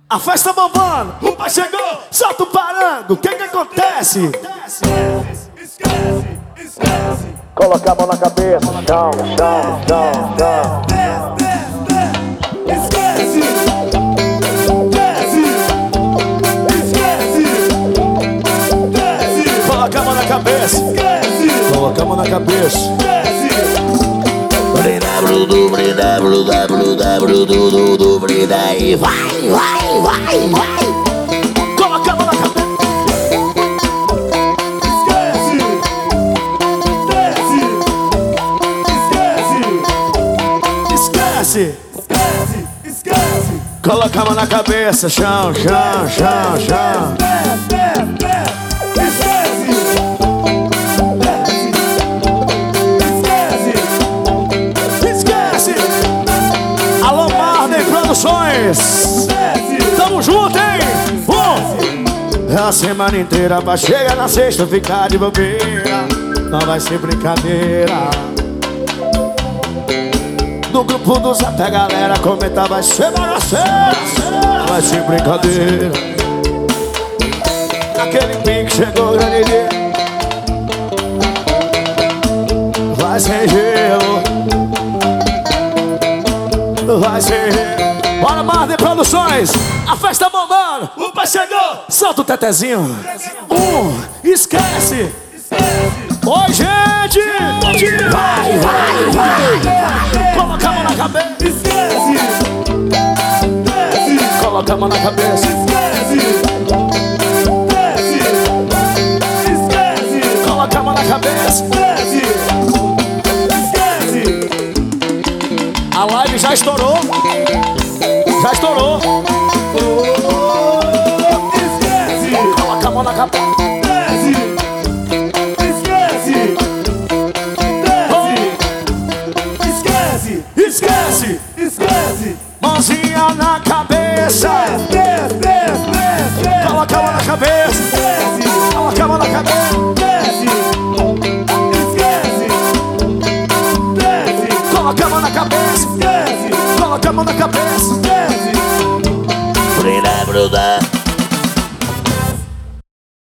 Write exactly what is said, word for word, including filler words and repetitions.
A festa bombando, o pai chegou, solta o parango, o que que acontece? Esquece, esquece, esquece. Coloca a mão na cabeça, chão, chão, chão, chão. Esquece, esquece, esquece, esquece. Coloca a mão na cabeça, Esquece, coloca a mão na cabeça. esquece. Brida, brudu, brida, bruda, bruda, brudu, du, du, brida. E vai, vai, vai, vai. Coloca a mão na cabeça. Esquece, esquece, Esquece. esquece, esquece. Coloca a mão na cabeça, chão, chão, chão, chão. Esquece. Alô, Marden Produções. Tamo junto, hein? Um. É a semana inteira pra chegar na sexta ficar de bobeira. Não vai ser brincadeira. No grupo dos até a galera comenta, vai ser bagaceira. Não vai ser brincadeira. Aquele pique chegou grande dia. Vai ser gelo. Vai ser gelo. Bora, Marden Produções. A festa bombando. O pai chegou. Solta o tetezinho. Um, esquece. Oi, gente. Vai, vai, vai. Coloca a mão na cabeça. Esquece, esquece, Coloca a mão na cabeça.